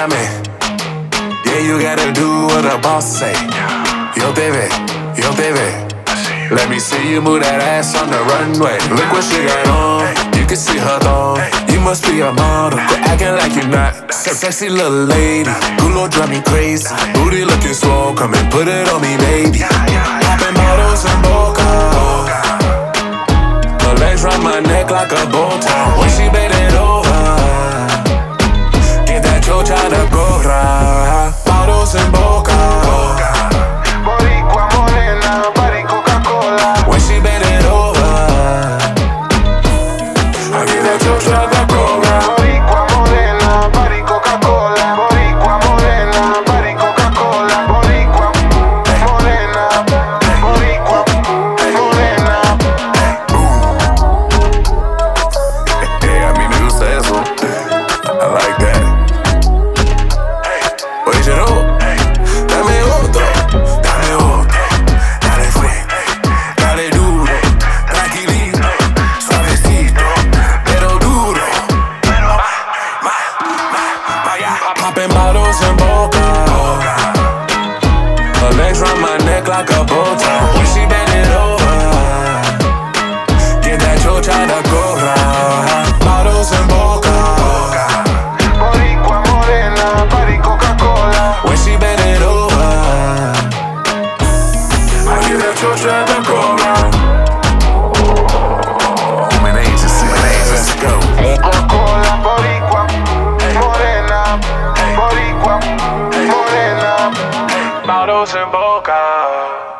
Miami. Yeah, you gotta do what a boss say. Yo te ve, yo te ve. Let me see you move that ass on the runway. Look what she got on, you can see her thong. You must be a model, quit acting like you're not. Sexy little lady, culo drive me crazy. Booty looking swole, come and put it on me, baby. Popping bottles in Boca. Her legs round my neck like a bow tie. When she bend it over, get that chocha de gorra. Bottles in Boca. Boricua morena, body Coca-Cola. When she bend it over, I get that chocha de gorra. Boricua morena, body Coca-Cola. Boricua morena, body Coca-Cola. Boricua morena, Boricua morena. Yeah, a mí me gusta eso. I like that. Oye, Jero, dame otro, dale fuerte, dale duro, tranquilito, suavecito, pero duro. Popping bottles in Boca. Her legs round my neck like a bow tie. When she bend it over, get that chocha de gorra. Bottles in Boca. Boricua morena, body Coca-Cola. When she bend it over, I get that chocha de gorra. Human agency, let's go. Coca-Cola, Boricua morena, Boricua morena. Bottles in Boca.